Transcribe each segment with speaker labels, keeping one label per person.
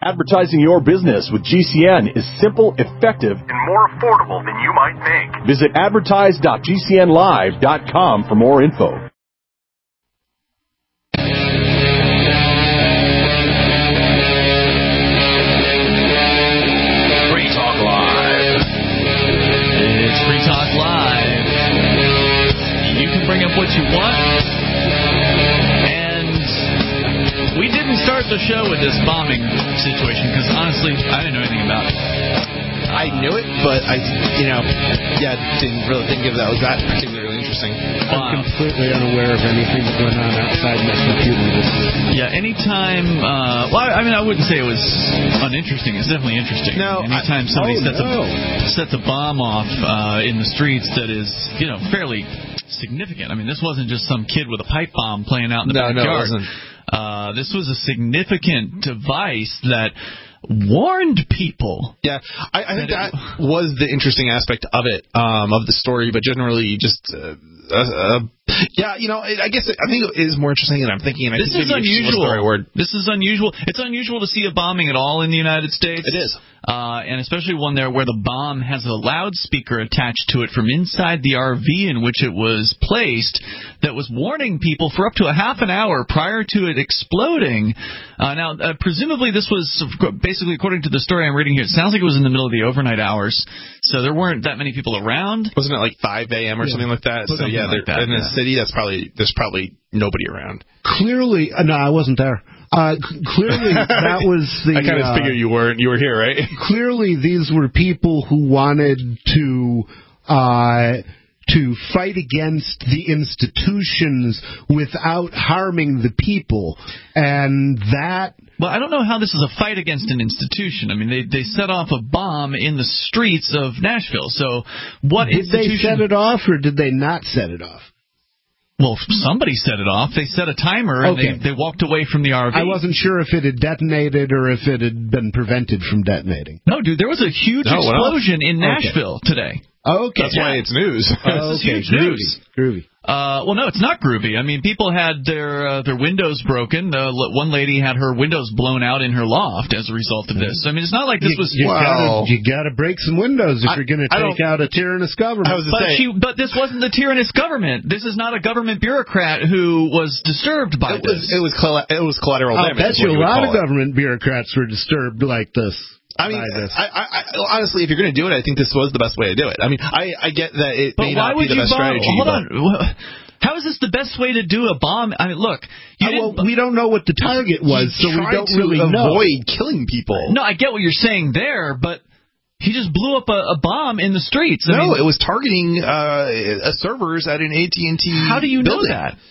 Speaker 1: Advertising your business with GCN is simple, effective, and more affordable than you might think. Visit advertise.gcnlive.com for more info.
Speaker 2: Free Talk Live. It's Free Talk Live. You can bring up what you want. We didn't start the show with this bombing situation because, honestly, I didn't know anything about it.
Speaker 3: I knew it, but didn't really think of that was that particularly interesting.
Speaker 4: I'm completely unaware of anything that went on outside my computer this week.
Speaker 2: Yeah, anytime, I wouldn't say it was uninteresting. It's definitely interesting.
Speaker 3: No,
Speaker 2: anytime somebody sets a bomb off in the streets that is, fairly significant. I mean, this wasn't just some kid with a pipe bomb playing out in the backyard.
Speaker 3: No, it wasn't.
Speaker 2: This was a significant device that warned people.
Speaker 3: Yeah, I think that was the interesting aspect of it, of the story, but generally just... I guess I think it is more interesting than I'm thinking. And
Speaker 2: this is unusual. This is unusual. It's unusual to see a bombing at all in the United States.
Speaker 3: It is.
Speaker 2: And especially one there where the bomb has a loudspeaker attached to it from inside the RV in which it was placed that was warning people for up to a half an hour prior to it exploding. Presumably this was basically, according to the story I'm reading here, it sounds like it was in the middle of the overnight hours, so there weren't that many people around.
Speaker 3: Wasn't it like 5 a.m. or something like that? So in the city, there's probably nobody around.
Speaker 4: Clearly, no, I wasn't there. Clearly, that was the...
Speaker 3: I kind of figured you weren't. You were here, right?
Speaker 4: Clearly, these were people who wanted to fight against the institutions without harming the people, and that...
Speaker 2: Well, I don't know how this is a fight against an institution. I mean, they set off a bomb in the streets of Nashville. So what institution...
Speaker 4: Did they set it off, or did they not set it off?
Speaker 2: Well, somebody set it off. They set a timer, and they walked away from the RV.
Speaker 4: I wasn't sure if it had detonated or if it had been prevented from detonating.
Speaker 2: No, dude, there was a huge explosion in Nashville today.
Speaker 4: Okay.
Speaker 3: That's why it's news.
Speaker 2: This is huge news.
Speaker 4: Groovy.
Speaker 2: Well, no, it's not groovy. I mean, people had their windows broken. One lady had her windows blown out in her loft as a result of this. I mean, it's not like this was...
Speaker 4: You got to break some windows if you're going to take out a tyrannous government.
Speaker 2: But this wasn't the tyrannous government. This is not a government bureaucrat who was disturbed by this.
Speaker 3: It was collateral damage.
Speaker 4: I bet you a lot of government bureaucrats were disturbed like this.
Speaker 3: I mean, I honestly, if you're going to do it, I think this was the best way to do it. I mean, I get that it may not be the best strategy.
Speaker 2: Hold on. How is this the best way to do a bomb? I mean, look.
Speaker 4: We don't know what the target was, so we don't really
Speaker 3: avoid killing people.
Speaker 2: No, I get what you're saying there, but he just blew up a bomb in the streets.
Speaker 3: It was targeting servers at an AT&T
Speaker 2: How do you know
Speaker 3: building.
Speaker 2: that?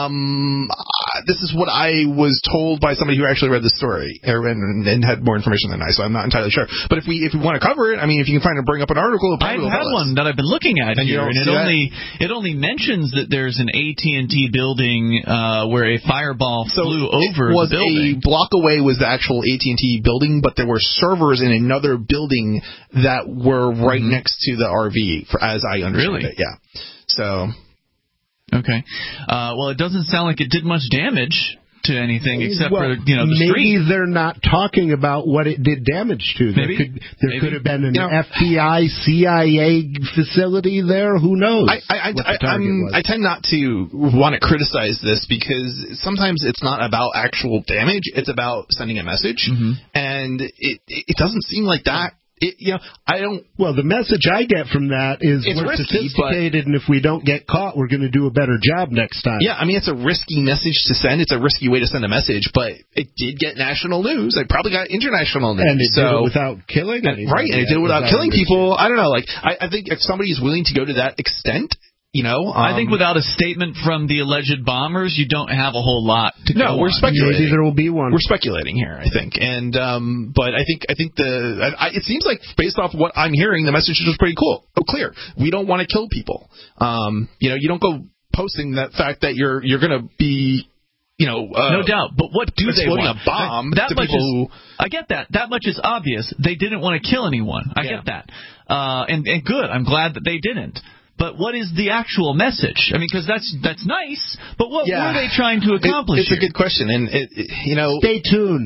Speaker 3: This is what I was told by somebody who actually read the story and had more information than I, so I'm not entirely sure. But if we want to cover it, I mean, if you can bring up an article,
Speaker 2: I've had one that I've been looking at here, and it only mentions that there's an AT&T building where a fireball flew over the building.
Speaker 3: A block away was the actual AT&T building, but there were servers in another building that were right next to the RV, as I understand it. Yeah. So.
Speaker 2: Okay. Well, it doesn't sound like it did much damage to anything except for the
Speaker 4: maybe
Speaker 2: street.
Speaker 4: They're not talking about what it did damage to. There could have been an FBI, CIA facility there. Who knows?
Speaker 3: I tend not to want to criticize this because sometimes it's not about actual damage. It's about sending a message, and it doesn't seem like that. Well,
Speaker 4: the message I get from that is we're sophisticated, and if we don't get caught, we're going to do a better job next time.
Speaker 3: Yeah, I mean, it's a risky message to send. It's a risky way to send a message, but it did get national news. It probably got international news.
Speaker 4: And it did it without killing anybody.
Speaker 3: Right, and it did it without killing people. I don't know. I think if somebody is willing to go to that extent... I think
Speaker 2: without a statement from the alleged bombers, you don't have a whole lot to go on.
Speaker 3: We're speculating.
Speaker 4: Maybe there will be one.
Speaker 3: We're speculating here, I think. And but I think it seems like based off what I'm hearing, the message is pretty clear. We don't want to kill people. You don't go posting that fact that you're going to be.
Speaker 2: No doubt. But what do they want?
Speaker 3: A bomb
Speaker 2: that
Speaker 3: to
Speaker 2: much
Speaker 3: people
Speaker 2: I get that. That much is obvious. They didn't want to kill anyone. I get that. And good. I'm glad that they didn't. But what is the actual message? I mean, because that's nice, but what were they trying to accomplish?
Speaker 3: It's a good question, and
Speaker 4: stay tuned.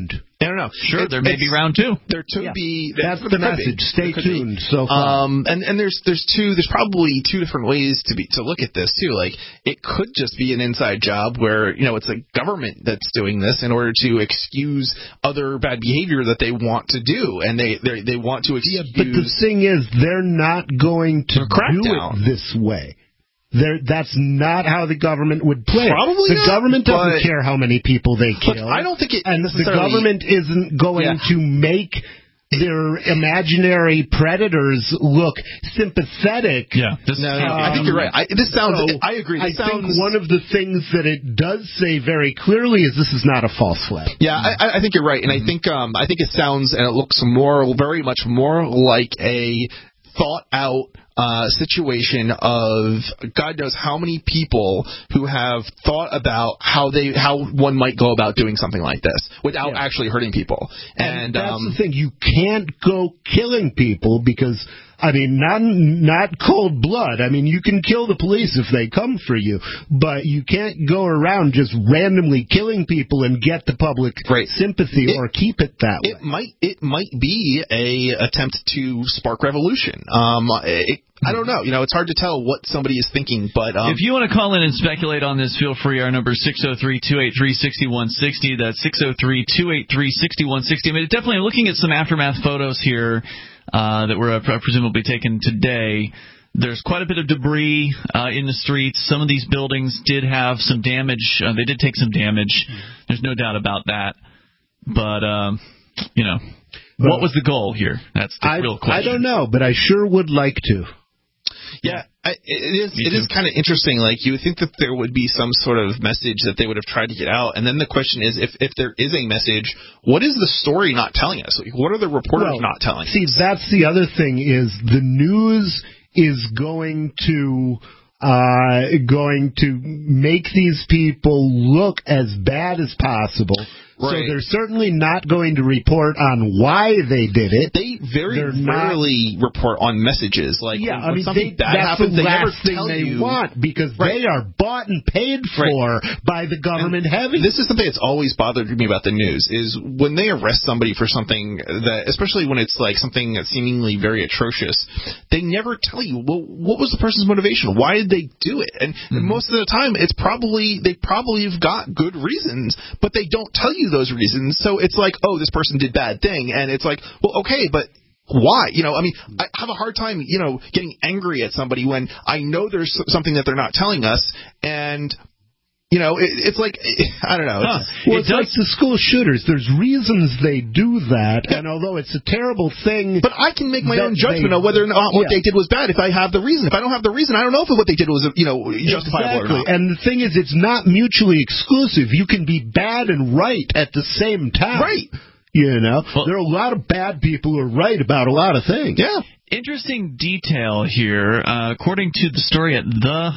Speaker 3: I don't know.
Speaker 2: Sure, there may be round 2.
Speaker 3: There could be.
Speaker 4: That's the message. Stay tuned. So far.
Speaker 3: And there's probably 2 different ways to look at this too. Like, it could just be an inside job where it's a government that's doing this in order to excuse other bad behavior that they want to do, and they want to excuse.
Speaker 4: Yeah, but the thing is, they're not going to do it this way. That's not how the government would play.
Speaker 3: Probably
Speaker 4: the government doesn't care how many people they kill.
Speaker 3: I don't think it
Speaker 4: and the government isn't going to make their imaginary predators look sympathetic.
Speaker 2: Yeah,
Speaker 3: I think you're right. I agree.
Speaker 4: I think one of the things that it does say very clearly is this is not a false flag.
Speaker 3: Yeah, I think you're right, and I think it sounds and it looks very much more like a thought out situation of God knows how many people who have thought about how one might go about doing something like this without actually hurting people.
Speaker 4: And that's the thing. You can't go killing people because, not cold blood. You can kill the police if they come for you, but you can't go around just randomly killing people and get the public sympathy or keep it that way.
Speaker 3: It might be a attempt to spark revolution. I don't know. It's hard to tell what somebody is thinking, but
Speaker 2: if you want to call in and speculate on this, feel free. Our number is 603-283-6160. That's 603-283-6160. Definitely looking at some aftermath photos here that were presumably taken today. There's quite a bit of debris in the streets. Some of these buildings did have some damage. They did take some damage. There's no doubt about that. But, what was the goal here? That's the real question.
Speaker 4: I don't know, but I sure would like to.
Speaker 3: Yeah, it is kind of interesting. Like, you would think that there would be some sort of message that they would have tried to get out, and then the question is, if there is a message, what is the story not telling us? Like, what are the reporters not telling us?
Speaker 4: See, that's the other thing is the news is going to make these people look as bad as possible. Right. So they're certainly not going to report on why they did it.
Speaker 3: They very rarely report on messages. Like, when something bad happens, they never tell you.
Speaker 4: They want because they are bought and paid for by the government heavy.
Speaker 3: This is something that's always bothered me about the news is when they arrest somebody for something that, especially when it's like something that's seemingly very atrocious, they never tell you, well, what was the person's motivation? Why did they do it? And most of the time, they probably have got good reasons, but they don't tell you those reasons. So it's like, oh, this person did bad thing, and it's like, well, okay, but why? I have a hard time, getting angry at somebody when I know there's something that they're not telling us, and it's like, I don't know.
Speaker 4: It's like the school shooters. There's reasons they do that, and although it's a terrible thing...
Speaker 3: But I can make my own judgment of whether or not what they did was bad if I have the reason. If I don't have the reason, I don't know if what they did was, justifiable or not.
Speaker 4: And the thing is, it's not mutually exclusive. You can be bad and right at the same time.
Speaker 3: Right.
Speaker 4: There are a lot of bad people who are right about a lot of things.
Speaker 3: Yeah.
Speaker 2: Interesting detail here. According to the story at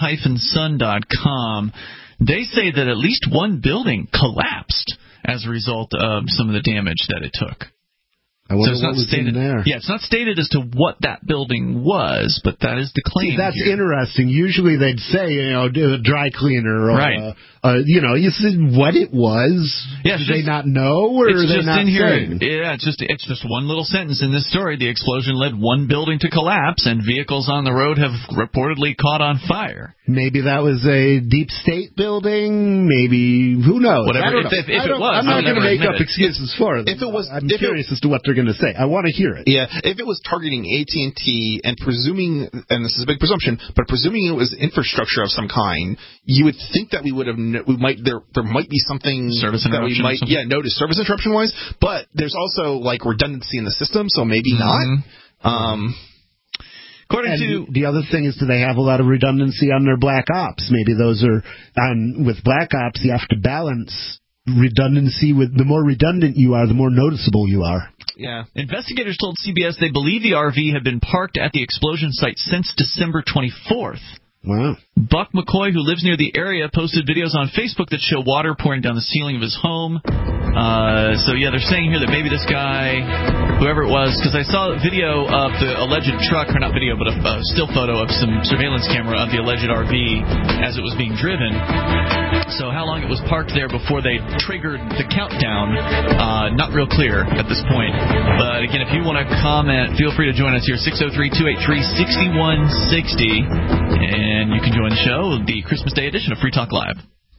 Speaker 2: the-sun.com, they say that at least one building collapsed as a result of some of the damage that it took.
Speaker 4: I wonder what was in there.
Speaker 2: Yeah, it's not stated as to what that building was, but that is the claim.
Speaker 4: See, that's interesting. Usually they'd say, a dry cleaner or you said what it was.
Speaker 2: Yeah,
Speaker 4: Did they not know, or are they not saying?
Speaker 2: Yeah, it's just one little sentence in this story. The explosion led one building to collapse, and vehicles on the road have reportedly caught on fire.
Speaker 4: Maybe that was a deep state building. Maybe, who knows?
Speaker 2: Whatever. If it was,
Speaker 4: I'm not going to make up excuses for it. I'm curious as to what they're going to say. I want to hear it.
Speaker 3: Yeah, if it was targeting AT&T and presuming, and this is a big presumption, but presuming it was infrastructure of some kind, you would think that there might be something
Speaker 2: service interruption
Speaker 3: that we might notice service interruption wise, but there's also like redundancy in the system, so maybe not.
Speaker 2: According to
Speaker 4: the other thing is, do they have a lot of redundancy on their black ops? Maybe those are with black ops. You have to balance redundancy with the more redundant you are, the more noticeable you are.
Speaker 2: Yeah. Investigators told CBS they believe the RV had been parked at the explosion site since December 24th.
Speaker 4: Wow.
Speaker 2: Buck McCoy, who lives near the area, posted videos on Facebook that show water pouring down the ceiling of his home. So, yeah, they're saying here that maybe this guy whoever it was, because I saw a video of the alleged truck, or not video, but a still photo of some surveillance camera of the alleged RV as it was being driven. So how long it was parked there before they triggered the countdown, not real clear at this point. But again, if you want to comment, feel free to join us here, 603-283-6160, and you can join the show, the Christmas Day edition of Free Talk Live.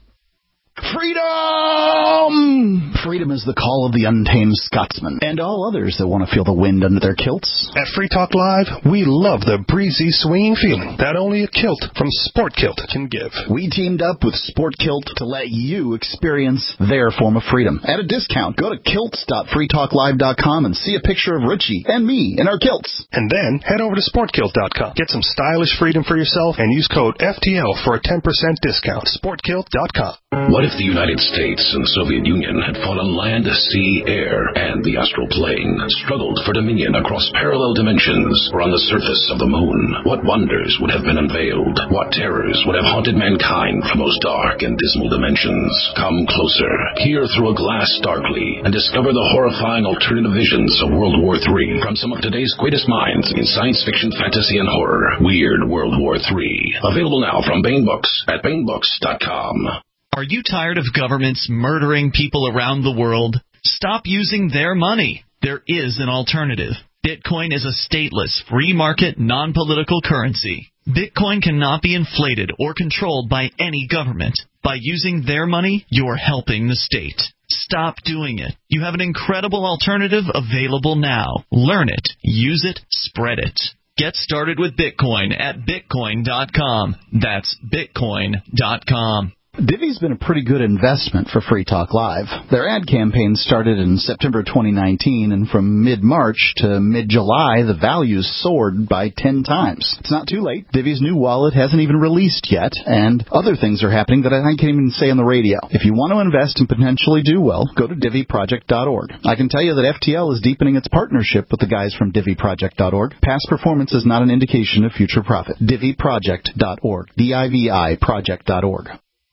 Speaker 5: Freedom! Freedom is the call of the untamed Scotsman and all others that want to feel the wind under their kilts.
Speaker 1: At Free Talk Live, we love the breezy, swinging feeling that only a kilt from Sport Kilt can give.
Speaker 5: We teamed up with Sport Kilt to let you experience their form of freedom. At a discount, go to kilts.freetalklive.com and see a picture of Richie and me in our kilts.
Speaker 1: And then head over to sportkilt.com. Get some stylish freedom for yourself and use code FTL for a 10% discount. Sportkilt.com.
Speaker 6: What if the United States and the Soviet Union had fought on land, sea, air, and the astral plane, struggled for dominion across parallel dimensions or on the surface of the moon? What wonders would have been unveiled? What terrors would have haunted mankind from those dark and dismal dimensions? Come closer, peer through a glass darkly, and discover the horrifying alternative visions of World War III from some of today's greatest minds in science fiction, fantasy, and horror. Weird World War III. Available now from Baen Books at BaenBooks.com.
Speaker 2: Are you tired of governments murdering people around the world? Stop using their money. There is an alternative. Bitcoin is a stateless, free market, non-political currency. Bitcoin cannot be inflated or controlled by any government. By using their money, you're helping the state. Stop doing it. You have an incredible alternative available now. Learn it, use it, spread it. Get started with Bitcoin at Bitcoin.com. That's Bitcoin.com.
Speaker 5: Divvy's been a pretty good investment for Free Talk Live. Their ad campaign started in September 2019, and from mid-March to mid-July, the values soared by 10 times. It's not too late. Divvy's new wallet hasn't even released yet, and other things are happening that I can't even say on the radio. If you want to invest and potentially do well, go to DivvyProject.org. I can tell you that FTL is deepening its partnership with the guys from DivvyProject.org. Past performance is not an indication of future profit. DivvyProject.org. DIVI Project.org.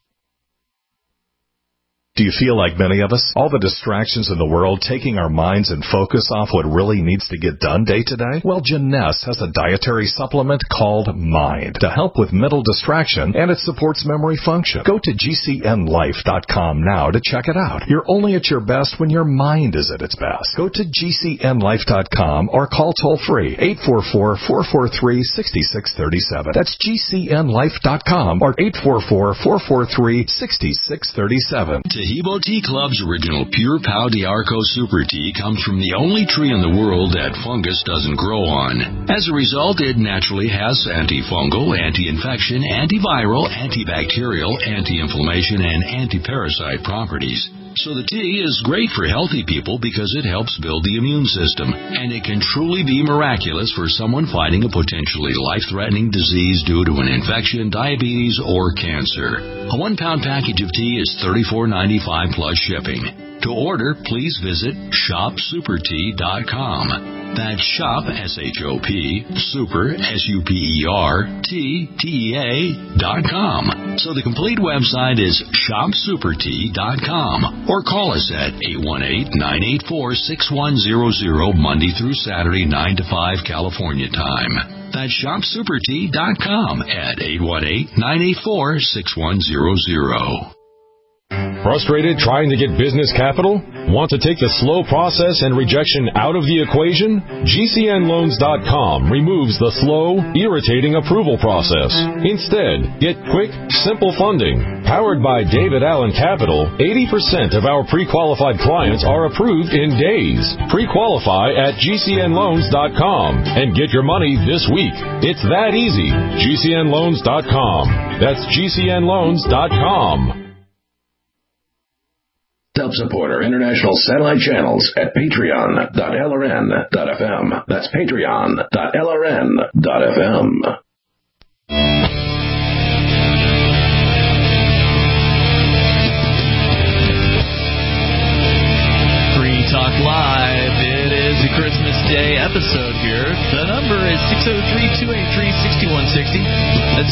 Speaker 1: Do you feel like many of us? All the distractions in the world taking our minds and focus off what really needs to get done day to day? Well, Jeunesse has a dietary supplement called Mind to help with mental distraction, and it supports memory function. Go to GCNlife.com now to check it out. You're only at your best when your mind is at its best. Go to GCNlife.com or call toll-free 844-443-6637. That's GCNlife.com or 844-443-6637.
Speaker 6: Taheebo Tea Club's original Pure Pau d'Arco Super Tea comes from the only tree in the world that fungus doesn't grow on. As a result, it naturally has antifungal, anti-infection, antiviral, antibacterial, anti-inflammation, and anti-parasite properties. So the tea is great for healthy people because it helps build the immune system, and it can truly be miraculous for someone fighting a potentially life-threatening disease due to an infection, diabetes, or cancer. A 1-pound package of tea is $34.95 plus shipping. To order, please visit shopsupertea.com. That's shop, S-H-O-P, super, S-U-P-E-R-T-T-E-A.com. So the complete website is shopsupertea.com. Or call us at 818-984-6100 Monday through Saturday, 9 to 5 California time. That's shopsupertea.com at 818-984-6100.
Speaker 7: Frustrated trying to get business capital? Want to take the slow process and rejection out of the equation? GCNloans.com removes the slow, irritating approval process. Instead, get quick, simple funding. Powered by David Allen Capital, 80% of our pre-qualified clients are approved in days. Pre-qualify at GCNloans.com and get your money this week. It's that easy. GCNloans.com. That's GCNloans.com.
Speaker 6: Help support our international satellite channels at patreon.lrn.fm. That's patreon.lrn.fm.
Speaker 2: Free Talk Live. It is a Christmas Day episode here. The number is 603-283-6160. That's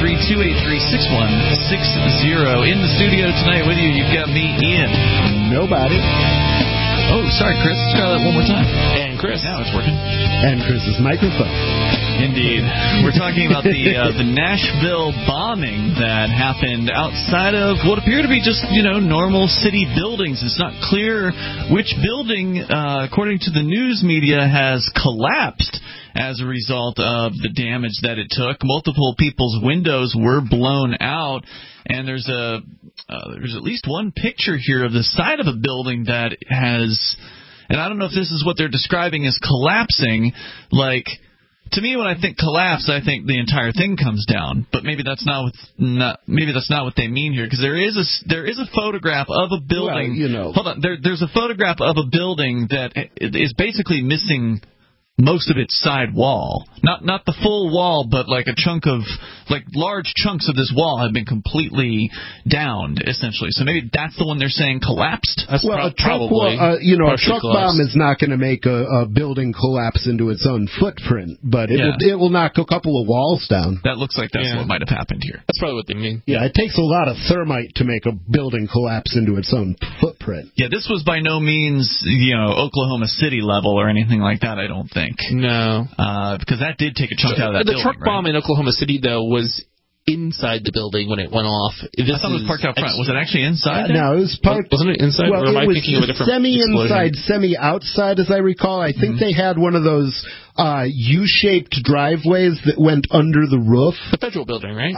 Speaker 2: 603-283-6160. In the studio tonight with you, you've got me, Ian.
Speaker 5: Nobody.
Speaker 2: Oh, sorry, Chris. Let's try that one more time.
Speaker 3: And Chris.
Speaker 2: Now it's working.
Speaker 4: And Chris's microphone.
Speaker 2: Indeed. We're talking about the Nashville bombing that happened outside of what appear to be just, normal city buildings. It's not clear which building, according to the news media, has collapsed as a result of the damage that it took. Multiple people's windows were blown out, and there's at least one picture here of the side of a building that has, and I don't know if this is what they're describing as collapsing, like, to me, when I think collapse, I think the entire thing comes down. But maybe that's not what they mean here, because there is a photograph of a building.
Speaker 4: Well,
Speaker 2: Hold on, there's a photograph of a building that is basically missing most of its side wall. Not the full wall, but like a chunk of, like large chunks of this wall have been completely downed, essentially. So maybe that's the one they're saying collapsed?
Speaker 4: A truck bomb is not going to make a building collapse into its own footprint, but it will knock a couple of walls down.
Speaker 2: That looks like that's what might have happened here.
Speaker 3: That's probably what they mean.
Speaker 4: Yeah, it takes a lot of thermite to make a building collapse into its own footprint.
Speaker 2: Yeah, this was by no means, Oklahoma City level or anything like that, I don't think.
Speaker 3: No.
Speaker 2: Because that did take a chunk out of that building.
Speaker 3: The truck bomb in Oklahoma City, though, was inside the building when it went off.
Speaker 2: I thought it was parked out front. Was it actually inside?
Speaker 4: No, it was parked.
Speaker 3: Wasn't it inside?
Speaker 4: Well,
Speaker 3: or am I
Speaker 4: it was
Speaker 3: thinking of a different
Speaker 4: semi-inside, semi-outside, as I recall. I think they had one of those U-shaped driveways that went under the roof.
Speaker 3: The federal building, right?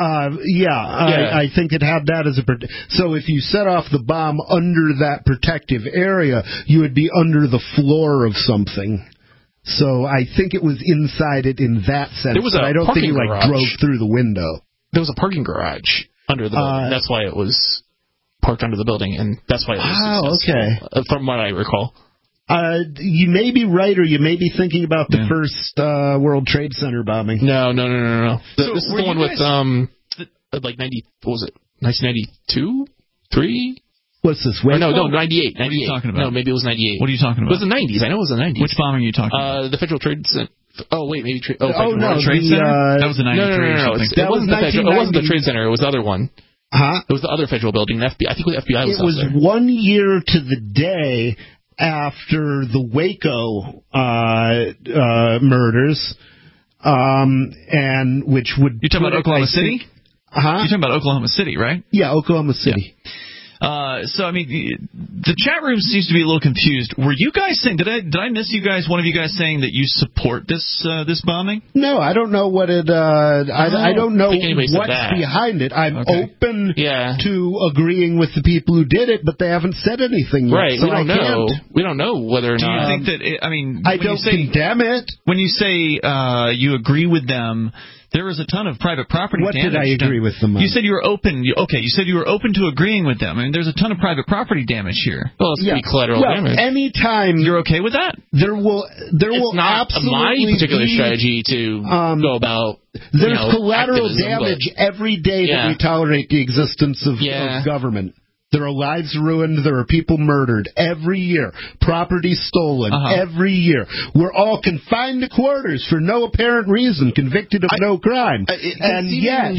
Speaker 4: I think it had that as a... So if you set off the bomb under that protective area, you would be under the floor of something. So I think it was inside it in that sense.
Speaker 3: There was
Speaker 4: I don't think you drove through the window.
Speaker 3: There was a parking garage under the building. That's why it was parked under the building, and that's why it was successful, from what I recall.
Speaker 4: You may be right, or you may be thinking about the first World Trade Center bombing.
Speaker 3: No. This is the one with like 90. What was it? 1992, 3.
Speaker 4: What's this?
Speaker 3: No, 98.
Speaker 2: What are you talking about?
Speaker 3: No, maybe it was 98.
Speaker 2: What are you talking about?
Speaker 3: It was the 90s. I know it was the 90s.
Speaker 2: Which bombing are you talking about?
Speaker 3: The Federal Trade Center. Oh, wait, maybe...
Speaker 2: Trade Center? That was the 93
Speaker 3: No. It wasn't the Trade Center. It was the other one.
Speaker 4: Huh?
Speaker 3: It was the other federal building. I think the FBI was
Speaker 4: there. It was 1 year to the day after the Waco murders, and which would...
Speaker 2: You're talking about Oklahoma City?
Speaker 4: Huh?
Speaker 2: You're talking about Oklahoma City, right?
Speaker 4: Yeah, Oklahoma City.
Speaker 2: Yeah. So, I mean, the chat room seems to be a little confused. Were you guys saying, did I miss one of you guys saying that you support this bombing?
Speaker 4: No, I don't know what it, I don't know what's behind it. I'm open to agreeing with the people who did it, but they haven't said anything yet.
Speaker 3: Right,
Speaker 4: so
Speaker 3: we don't know whether or not.
Speaker 2: Do you think that,
Speaker 4: I don't condemn it.
Speaker 2: When you say you agree with them, there was a ton of private property damage.
Speaker 4: What did I agree with them on?
Speaker 2: You said you were open. You said you were open to agreeing with them. I mean, there's a ton of private property damage here.
Speaker 3: Well, it's pretty collateral damage.
Speaker 4: Anytime
Speaker 2: you're okay with that,
Speaker 4: there will
Speaker 3: not
Speaker 4: absolutely
Speaker 3: my particular strategy to go about.
Speaker 4: There's collateral damage every day that we tolerate the existence of government. There are lives ruined. There are people murdered every year. Property stolen every year. We're all confined to quarters for no apparent reason, convicted of no crime. And yet,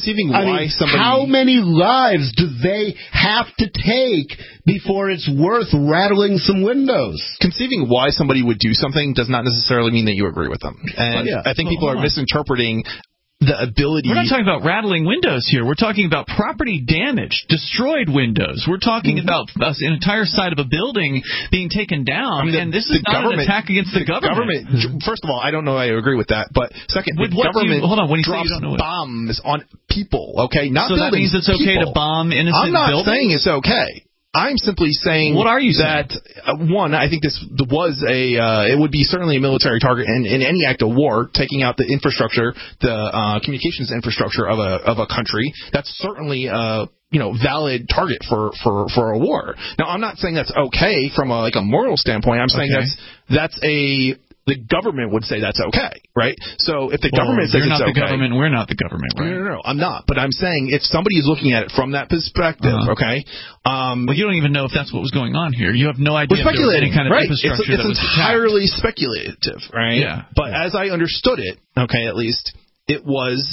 Speaker 4: how many lives do they have to take before it's worth rattling some windows?
Speaker 3: Conceiving why somebody would do something does not necessarily mean that you agree with them. And I think people are misinterpreting the ability...
Speaker 2: We're not talking about rattling windows here. We're talking about property damage, destroyed windows. We're talking about an entire side of a building being taken down, and this is not an attack against the government.
Speaker 3: First of all, I don't know I agree with that, but second, the government drops bombs on people, okay? Not
Speaker 2: so
Speaker 3: buildings,
Speaker 2: that means it's okay to bomb innocent buildings?
Speaker 3: I'm not saying it's okay. I'm simply saying
Speaker 2: what are you
Speaker 3: that, one, I think this was it would be certainly a military target in any act of war, taking out the infrastructure, the communications infrastructure of a country. That's certainly valid target for a war. Now, I'm not saying that's okay from a moral standpoint. I'm saying the government would say that's okay, right? So if the government says it's okay...
Speaker 2: You're not the government, we're not the government, right?
Speaker 3: No, I'm not. But I'm saying if somebody is looking at it from that perspective, okay...
Speaker 2: well, you don't even know if that's what was going on here. You have no idea if there was any kind of infrastructure that was attacked.
Speaker 3: It's entirely speculative, right?
Speaker 2: Yeah.
Speaker 3: But as I understood it, okay, at least, it was...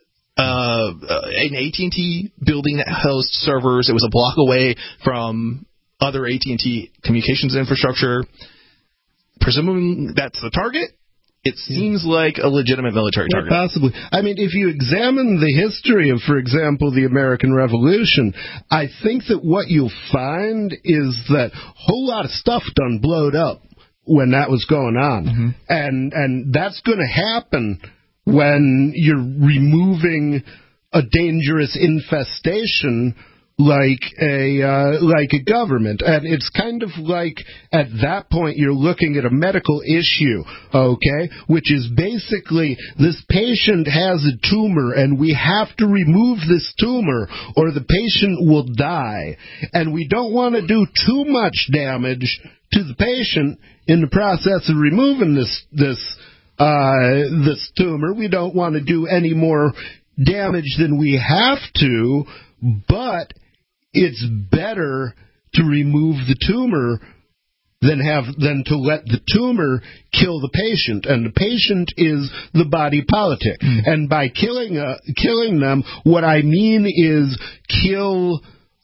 Speaker 3: an AT&T building that hosts servers. It was a block away from other AT&T communications infrastructure. presuming that's the target, it seems like a legitimate military target.
Speaker 4: Possibly. I mean, if you examine the history of, for example, the American Revolution, I think that what you'll find is that a whole lot of stuff done blowed up when that was going on. And that's going to happen when you're removing a dangerous infestation like a government. And it's kind of like at that point you're looking at a medical issue, okay, which is basically this patient has a tumor and we have to remove this tumor or the patient will die. And we don't want to do too much damage to the patient in the process of removing this tumor. We don't want to do any more damage than we have to, but it's better to remove the tumor than to let the tumor kill the patient, and the patient is the body politic. And by killing them, what I mean is kill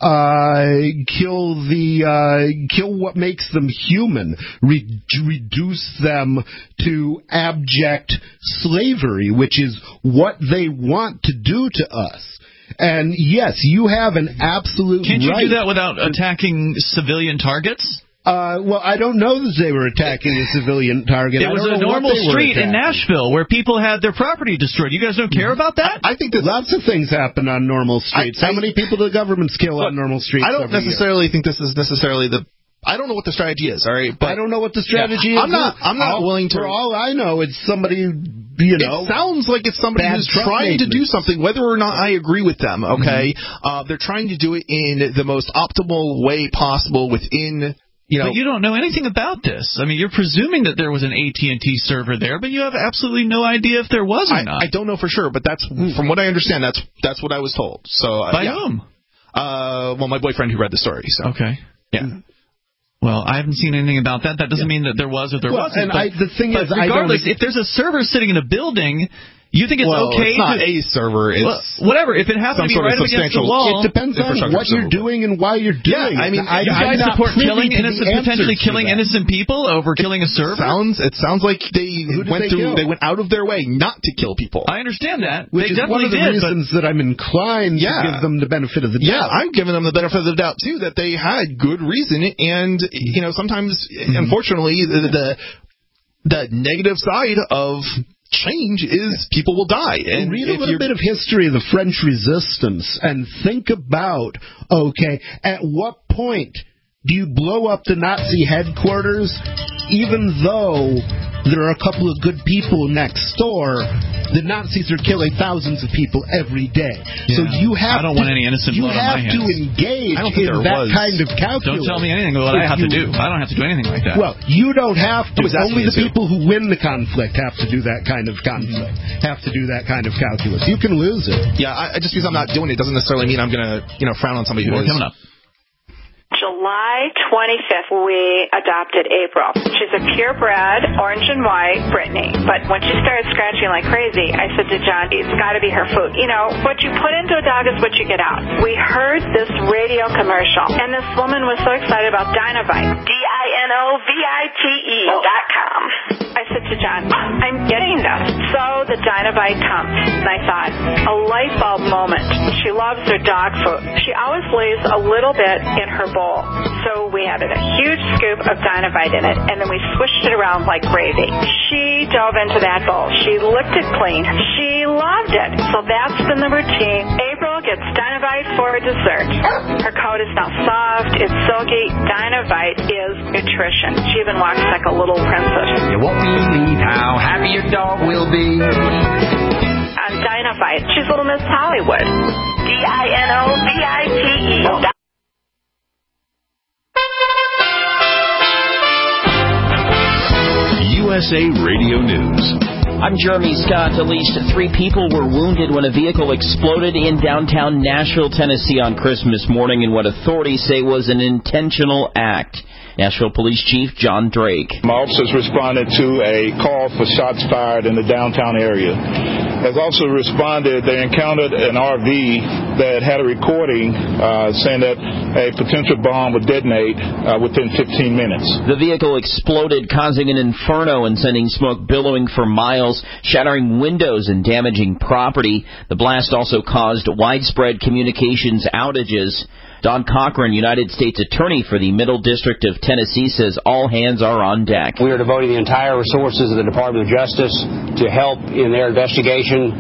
Speaker 4: what makes them human, reduce them to abject slavery, which is what they want to do to us. And yes, you have an absolute
Speaker 2: Can't you
Speaker 4: right.
Speaker 2: do that without attacking civilian targets?
Speaker 4: Well, I don't know that they were attacking a civilian target.
Speaker 2: It was a normal street in Nashville where people had their property destroyed. You guys don't care about that?
Speaker 4: I think that lots of things happen on normal streets. How many people do the governments kill on normal streets?
Speaker 3: I don't necessarily think this is necessarily I don't know what the strategy is, all right? But
Speaker 4: I don't know what the strategy is.
Speaker 3: I'm not willing to.
Speaker 4: For all I know, it's somebody,
Speaker 3: It sounds like it's somebody who's trying to do something, whether or not I agree with them, okay? They're trying to do it in the most optimal way possible within...
Speaker 2: But you don't know anything about this. I mean, you're presuming that there was an AT&T server there, but you have absolutely no idea if there was or not.
Speaker 3: I don't know for sure, but that's from what I understand. That's what I was told. So
Speaker 2: by whom?
Speaker 3: Well, my boyfriend who read the story. So.
Speaker 2: Okay.
Speaker 3: Yeah.
Speaker 2: Well, I haven't seen anything about that. That doesn't mean that there was or there wasn't.
Speaker 4: And the thing is,
Speaker 2: regardless, if there's a server sitting in a building. You think it's okay?
Speaker 3: It's not a server. It's
Speaker 2: whatever. If it happens to be right up against the wall,
Speaker 4: it depends on what you're doing and why you're doing.
Speaker 3: I mean,
Speaker 2: you guys support potentially killing innocent people over killing a server.
Speaker 3: It sounds like they went out of their way not to kill people.
Speaker 2: I understand that.
Speaker 4: Which is one of the reasons that I'm inclined to give them the benefit of the doubt.
Speaker 3: Yeah, I'm giving them the benefit of the doubt too. That they had good reason, and sometimes, unfortunately, the negative side of change is people will die. And
Speaker 4: read a little bit of history of the French Resistance and think about, at what point do you blow up the Nazi headquarters even though there are a couple of good people next door? The Nazis are killing thousands of people every day. Yeah. So you have
Speaker 2: I don't want any innocent blood on my hands.
Speaker 4: You have to engage in that kind of calculus.
Speaker 2: Don't tell me anything about what I have to do. I don't have to do anything like that.
Speaker 4: Well, you don't have to. Only the people who win the conflict have to do that kind of conflict, have to do that kind of calculus. You can lose it.
Speaker 3: Yeah, just because I'm not doing it doesn't necessarily mean I'm going to frown on somebody who is.
Speaker 2: Coming up.
Speaker 8: July 25th, we adopted April. She's a purebred, orange and white Brittany. But when she started scratching like crazy, I said to John, it's got to be her food. What you put into a dog is what you get out. We heard this radio commercial, and this woman was so excited about Dinovite. DINOVITE.com. I said to John, I'm getting this. So the Dinovite comes, and I thought, a light bulb moment. She loves her dog food. She always leaves a little bit in her bowl. So we added a huge scoop of Dinovite in it, and then we swished it around like gravy. She dove into that bowl. She licked it clean. She loved it. So that's been the routine. April gets Dinovite for dessert. Her coat is now soft. It's silky. Dinovite is nutrition. She even walks like a little princess.
Speaker 9: You won't believe how happy your dog will be.
Speaker 8: On Dinovite, she's Little Miss Hollywood. DINOVITE.
Speaker 6: USA Radio News.
Speaker 10: I'm Jeremy Scott. At least 3 people were wounded when a vehicle exploded in downtown Nashville, Tennessee on Christmas morning in what authorities say was an intentional act. Nashville Police Chief John Drake.
Speaker 11: My officers responded to a call for shots fired in the downtown area. has also responded. They encountered an RV that had a recording saying that a potential bomb would detonate within 15 minutes.
Speaker 10: The vehicle exploded, causing an inferno and sending smoke billowing for miles, shattering windows and damaging property. The blast also caused widespread communications outages. Don Cochran, United States Attorney for the Middle District of Tennessee, says all hands are on deck.
Speaker 12: We are devoting the entire resources of the Department of Justice to help in their investigation.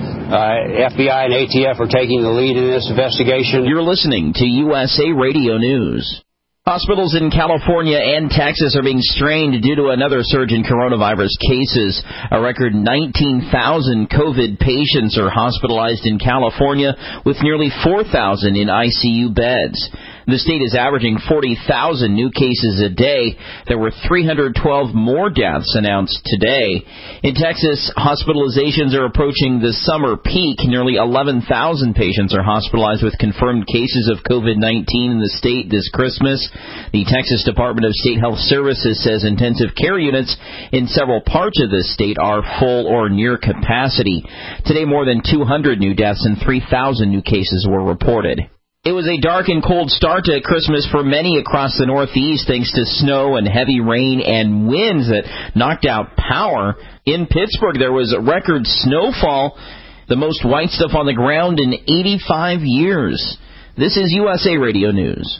Speaker 12: FBI and ATF are taking the lead in this investigation.
Speaker 10: You're listening to USA Radio News. Hospitals in California and Texas are being strained due to another surge in coronavirus cases. A record 19,000 COVID patients are hospitalized in California, with nearly 4,000 in ICU beds. The state is averaging 40,000 new cases a day. There were 312 more deaths announced today. In Texas, hospitalizations are approaching the summer peak. Nearly 11,000 patients are hospitalized with confirmed cases of COVID-19 in the state this Christmas. The Texas Department of State Health Services says intensive care units in several parts of the state are full or near capacity. Today, more than 200 new deaths and 3,000 new cases were reported. It was a dark and cold start to Christmas for many across the Northeast, thanks to snow and heavy rain and winds that knocked out power. In Pittsburgh, there was a record snowfall, the most white stuff on the ground in 85 years. This is USA Radio News.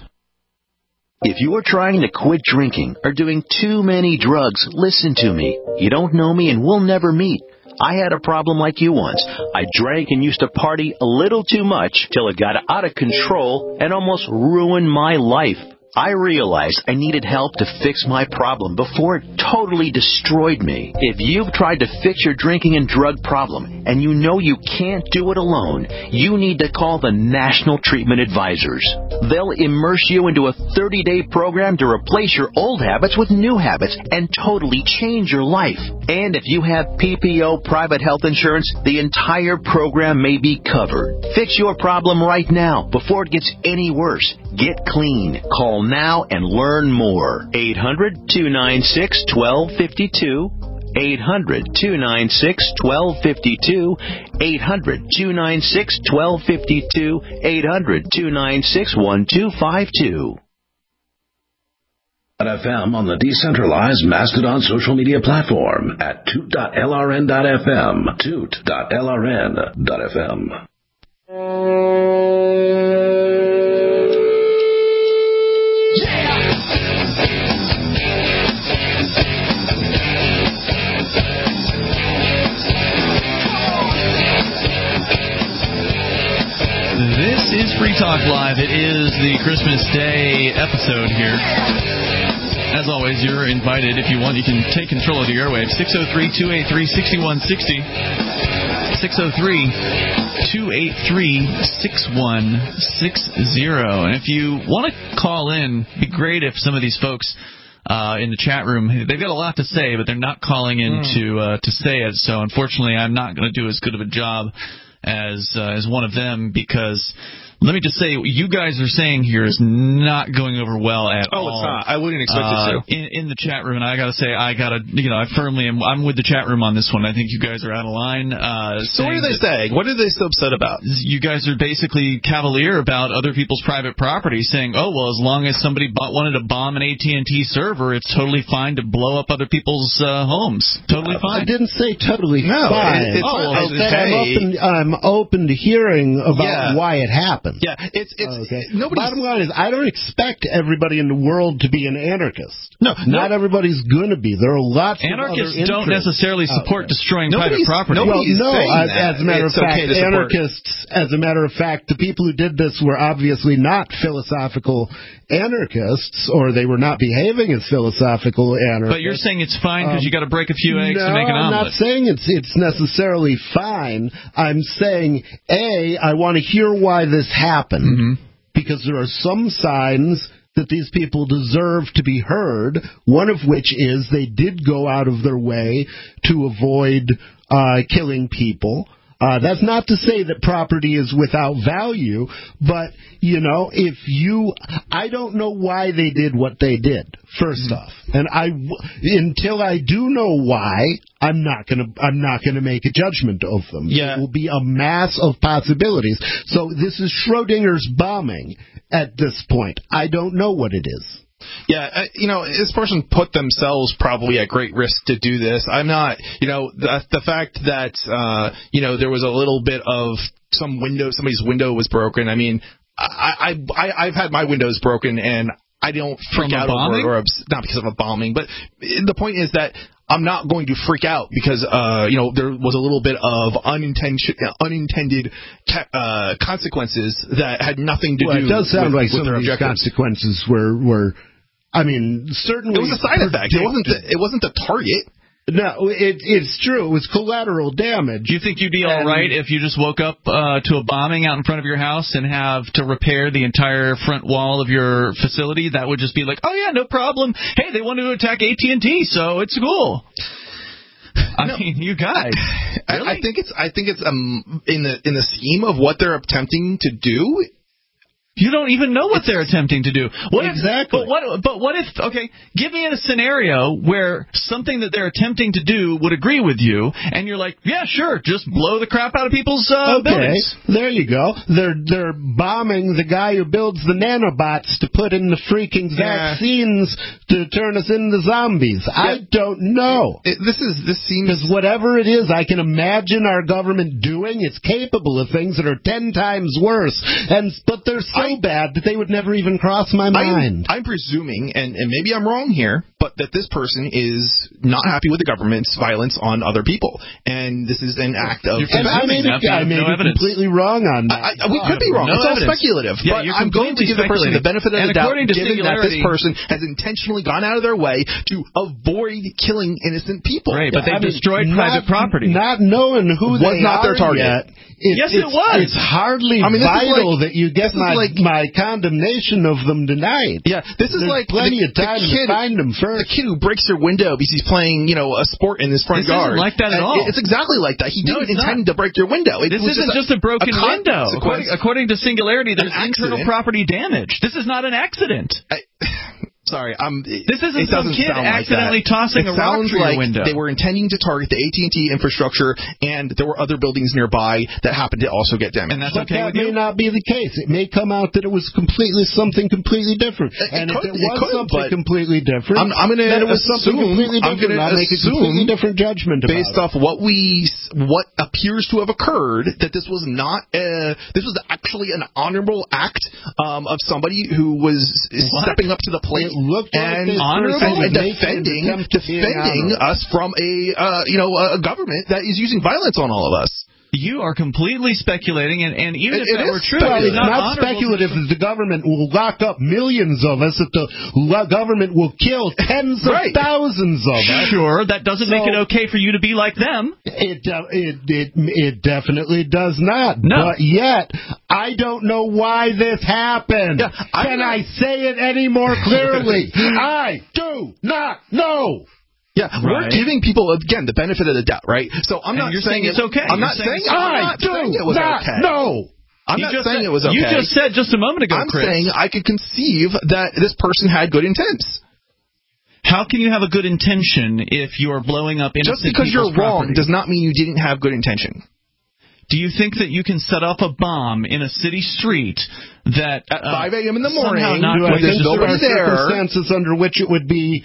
Speaker 13: If you are trying to quit drinking or doing too many drugs, listen to me. You don't know me and we'll never meet. I had a problem like you once. I drank and used to party a little too much till it got out of control and almost ruined my life. I realized I needed help to fix my problem before it totally destroyed me. If you've tried to fix your drinking and drug problem and you know you can't do it alone, you need to call the National Treatment Advisors. They'll immerse you into a 30-day program to replace your old habits with new habits and totally change your life. And if you have PPO private health insurance, the entire program may be covered. Fix your problem right now before it gets any worse. Get clean. Call now and learn more. 800-296-1252. 800-296-1252. 800-296-1252. 800-296-1252.
Speaker 14: FM on the decentralized Mastodon social media platform at toot.lrn.fm. Toot.lrn.fm.
Speaker 2: This is Free Talk Live. It is the Christmas Day episode here. As always, you're invited. If you want, you can take control of the airwaves. 603-283-6160. 603-283-6160. And if you want to call in, it'd be great if some of these folks in the chat room, they've got a lot to say, but they're not calling in to say it. So unfortunately, I'm not going to do as good of a job as one of them, because let me just say, what you guys are saying here is not going over well at all.
Speaker 3: Oh, it's not. I wouldn't expect it to.
Speaker 2: In the chat room, and I got to say, I firmly am. I'm with the chat room on this one. I think you guys are out of line.
Speaker 3: So what are they saying? What are they so upset about?
Speaker 2: You guys are basically cavalier about other people's private property, saying, oh, well, as long as somebody wanted to bomb an AT&T server, it's totally fine to blow up other people's homes. Totally fine.
Speaker 4: I didn't say totally fine. I'm open to hearing about why it happened.
Speaker 3: Yeah, it's
Speaker 4: okay. Bottom line is, I don't expect everybody in the world to be an anarchist.
Speaker 3: No,
Speaker 4: not everybody's going to be. There are lots of
Speaker 2: anarchists
Speaker 4: other
Speaker 2: don't necessarily support destroying private property.
Speaker 4: As a matter of fact, anarchists. As a matter of fact, the people who did this were obviously not philosophical anarchists, or they were not behaving as philosophical anarchists.
Speaker 2: But you're saying it's fine because you got to break a few eggs to make an omelet.
Speaker 4: I'm not saying it's necessarily fine. I'm saying, I want to hear why this happened, because there are some signs that these people deserve to be heard, one of which is they did go out of their way to avoid killing people. That's not to say that property is without value, but, I don't know why they did what they did, first off. And until I do know why, I'm not gonna make a judgment of them.
Speaker 3: Yeah.
Speaker 4: It will be a mass of possibilities. So this is Schrodinger's bombing at this point. I don't know what it is.
Speaker 3: Yeah, this person put themselves probably at great risk to do this. I'm not, the fact that, there was a little bit of somebody's window was broken. I mean, I've had my windows broken, and I don't freak out over it, or not because of a bombing. But the point is that I'm not going to freak out because, there was a little bit of unintended consequences that had nothing to do with
Speaker 4: it does sound like
Speaker 3: with
Speaker 4: some of these consequences were certainly...
Speaker 3: It was a side effect. It wasn't the target.
Speaker 4: No, it's true. It was collateral damage.
Speaker 2: Do you think you'd be all right if you just woke up to a bombing out in front of your house and have to repair the entire front wall of your facility? That would just be like, oh, yeah, no problem. Hey, they wanted to attack AT&T, so it's cool. I mean, you guys. Really?
Speaker 3: I think it's in the scheme of what they're attempting to do.
Speaker 2: You don't even know what they're attempting to do.
Speaker 4: Exactly.
Speaker 2: But what if, okay, give me a scenario where something that they're attempting to do would agree with you, and you're like, yeah, sure, just blow the crap out of people's buildings.
Speaker 4: There you go. They're bombing the guy who builds the nanobots to put in the freaking vaccines to turn us into zombies. Yeah. I don't know.
Speaker 3: This seems...
Speaker 4: Because whatever it is, I can imagine our government doing, it's capable of things that are 10 times worse, but they're so bad that they would never even cross my mind.
Speaker 3: I'm presuming, and maybe I'm wrong here, but that this person is not happy with the government's violence on other people, and this is an act of...
Speaker 4: I may be completely wrong on that.
Speaker 3: We could be wrong. It's all speculative.
Speaker 2: Yeah,
Speaker 3: but I'm going to give the person the benefit of the doubt, given that this person has intentionally gone out of their way to avoid killing innocent people.
Speaker 2: Right, but they destroyed private property.
Speaker 4: Not knowing who they
Speaker 3: not their target.
Speaker 4: Yet.
Speaker 2: Yes, it was.
Speaker 4: It's hardly vital that you get my condemnation of them tonight.
Speaker 3: Yeah, this is
Speaker 4: There's
Speaker 3: like
Speaker 4: plenty of time to find them first.
Speaker 3: The kid who breaks your window because he's playing, a sport in his front yard.
Speaker 2: Isn't like that at all.
Speaker 3: It's exactly like that. He didn't intend to break your window.
Speaker 2: This isn't just a broken window. According to Singularity, there's internal property damage. This is not an accident.
Speaker 3: Sorry,
Speaker 2: this isn't some kid accidentally tossing a rock through your window.
Speaker 3: They were intending to target the AT&T infrastructure, and there were other buildings nearby that happened to also get damaged.
Speaker 2: And that's
Speaker 4: but
Speaker 2: okay
Speaker 4: that
Speaker 2: with you?
Speaker 4: may not be the case. It may come out that it was something completely different. And if it was something completely different,
Speaker 3: I'm going to assume
Speaker 4: I'll make a completely different judgment about
Speaker 3: based off what appears to have occurred, that this was this was actually an honorable act of somebody who was stepping up to the plate.
Speaker 4: And
Speaker 3: defending us from a government that is using violence on all of us.
Speaker 2: You are completely speculating, and even if that were true,
Speaker 4: it's not speculative that the government will lock up millions of us, that the government will kill tens of thousands of us.
Speaker 2: Sure, that doesn't make it okay for you to be like them.
Speaker 4: It definitely does not.
Speaker 2: No.
Speaker 4: But yet, I don't know why this happened.
Speaker 3: Yeah,
Speaker 4: Can I say it any more clearly? I do not know.
Speaker 3: Yeah, we're giving people, again, the benefit of the doubt, right? So I'm not saying
Speaker 2: it's okay.
Speaker 3: I'm not saying it was okay.
Speaker 4: No.
Speaker 3: I'm not saying it was okay.
Speaker 2: You just said just a moment ago,
Speaker 3: I'm
Speaker 2: Chris.
Speaker 3: saying I could conceive that this person had good intents.
Speaker 2: How can you have a good intention if you are blowing up innocent
Speaker 3: Just because you're wrong
Speaker 2: property?
Speaker 3: does not mean you didn't have good intention.
Speaker 2: Do you think that you can set off a bomb in a city street that
Speaker 3: at 5 a.m. in the morning,
Speaker 4: when there's nobody there, circumstances under which it would be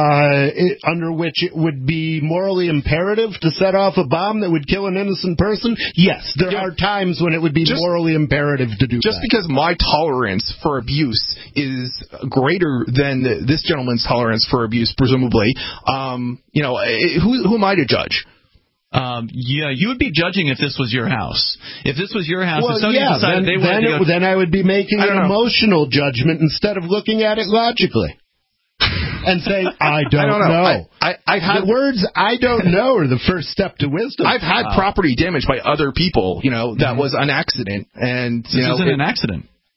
Speaker 4: morally imperative to set off a bomb that would kill an innocent person? Yes, there are times when it would be morally imperative to do
Speaker 3: just
Speaker 4: that.
Speaker 3: Because my tolerance for abuse is greater than this gentleman's tolerance for abuse, presumably, who am I to judge?
Speaker 2: You would be judging if this was your house. If this was your house, if somebody decided they wanted to go...
Speaker 4: Then I would be making an emotional judgment instead of looking at it logically. And saying, I don't know. The words, I don't know, are the first step to wisdom.
Speaker 3: I've had property damaged by other people, that was an accident. And
Speaker 2: This isn't an accident.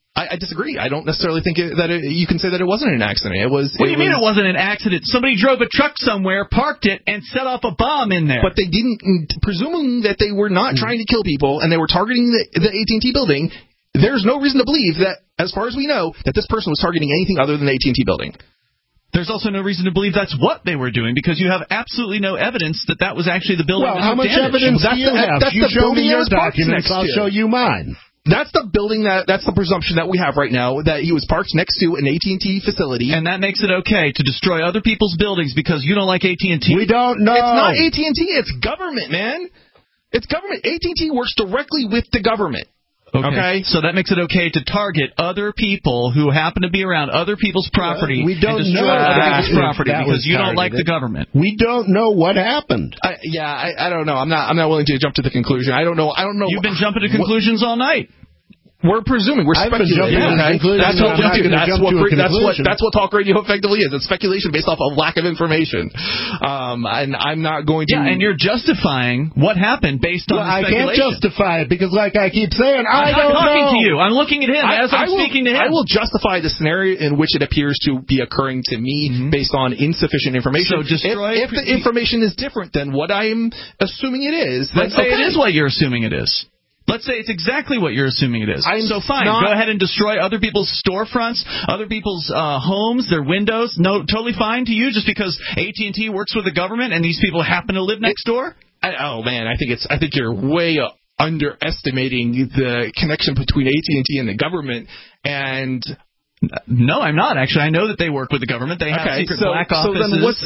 Speaker 3: I disagree. I don't necessarily think you can say that it wasn't an accident. It was.
Speaker 2: What do you mean it wasn't an accident? Somebody drove a truck somewhere, parked it, and set off a bomb in there.
Speaker 3: But they didn't, presuming that they were not trying to kill people and they were targeting the AT&T building, there's no reason to believe that, as far as we know, that this person was targeting anything other than the AT&T building.
Speaker 2: There's also no reason to believe that's what they were doing, because you have absolutely no evidence that was actually the building.
Speaker 4: Well, how much evidence do you have? You show me your documents, I'll show you mine.
Speaker 3: That's the building that's the presumption that we have right now, that he was parked next to an AT&T facility.
Speaker 2: And that makes it okay to destroy other people's buildings because you don't like AT&T.
Speaker 4: We don't know.
Speaker 3: It's not AT&T, it's government, man. It's government. AT&T works directly with the government. Okay.
Speaker 2: So that makes it okay to target other people who happen to be around other people's property
Speaker 4: we don't
Speaker 2: and destroy
Speaker 4: know
Speaker 2: other people's property because you don't like the government.
Speaker 4: We don't know what happened.
Speaker 3: I don't know. I'm not willing to jump to the conclusion. I don't know.
Speaker 2: You've been jumping to conclusions all night.
Speaker 3: We're presuming. We're speculating. That's what talk radio effectively is. It's speculation based off a lack of information. And I'm not going to.
Speaker 2: Yeah, and you're justifying what happened based on
Speaker 4: I
Speaker 2: speculation.
Speaker 4: can't justify it because, like I keep saying, I don't know.
Speaker 2: I'm not talking to you. I'm looking at him as I'm speaking to him.
Speaker 3: I will justify the scenario in which it appears to be occurring to me based on insufficient information.
Speaker 2: So destroy.
Speaker 3: If the information is different than what I'm assuming it is,
Speaker 2: let's say it is what you're assuming it is. Let's say it's exactly what you're assuming it is. So fine, go ahead and destroy other people's storefronts, other people's homes, their windows. No, totally fine to you just because AT&T works with the government and these people happen to live next door?
Speaker 3: I think you're way underestimating the connection between AT&T and the government. And
Speaker 2: no, I'm not. Actually, I know that they work with the government. They have secret black offices.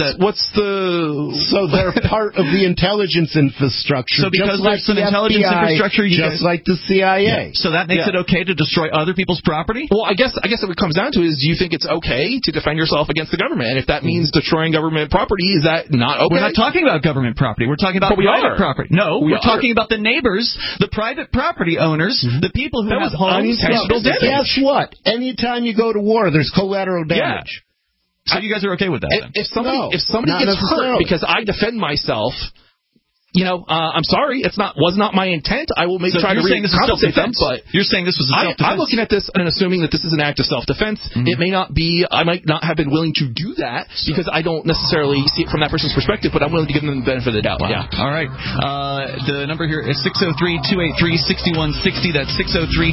Speaker 4: So they're part of the intelligence infrastructure.
Speaker 2: So because
Speaker 4: there's
Speaker 2: some intelligence infrastructure,
Speaker 4: like the CIA.
Speaker 2: Yeah. So that makes it okay to destroy other people's property?
Speaker 3: Well, I guess what it comes down to is, do you think it's okay to defend yourself against the government? And if that means destroying government property, is that not okay?
Speaker 2: We're not talking about government property. We're talking about private property. No, we're talking about the neighbors, the private property owners, the people who have homes.
Speaker 4: Guess what? Anytime you go to war, there's collateral damage.
Speaker 2: So you guys are okay with that? Then?
Speaker 3: If somebody gets hurt because I defend myself, I'm sorry, was not my intent. I will try to compensate them. But
Speaker 2: you're saying this was a self-defense?
Speaker 3: I'm looking at this and assuming that this is an act of self-defense. It may not be. I might not have been willing to do that because I don't necessarily see it from that person's perspective. But I'm willing to give them the benefit of the doubt.
Speaker 2: Wow. Yeah. All right. The number here is 603-283-6160. That's